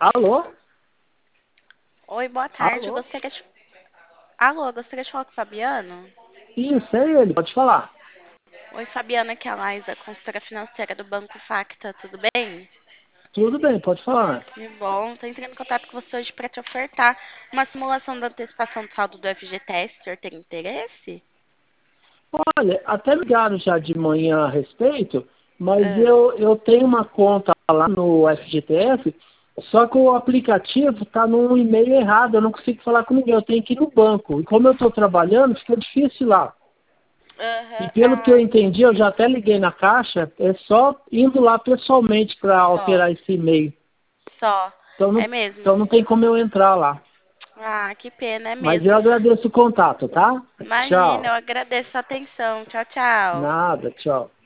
Alô? Oi, boa tarde. Alô? Alô, gostaria de falar com o Fabiano? Isso, é ele, pode falar. Oi, Fabiana, aqui é a Laísa, consultora financeira do Banco Facta, tudo bem? Tudo bem, pode falar. Que bom. Estou entrando em contato com você hoje para te ofertar uma simulação da antecipação do saldo do FGTS. O senhor tem interesse? Olha, até ligaram já de manhã a respeito, mas Ah, eu tenho uma conta lá no FGTS, só que o aplicativo está num e-mail errado, eu não consigo falar com ninguém, eu tenho que ir no banco. E como eu estou trabalhando, fica difícil lá. E aham, pelo que eu entendi, eu já até liguei na caixa, é só indo lá pessoalmente para só, alterar esse e-mail. só. É Então mesmo? não tem como eu entrar lá. Ah, que pena, é Mas eu mesmo. agradeço o contato, tá? Imagina, eu Tchau. agradeço a atenção. Tchau, tchau. Nada, tchau.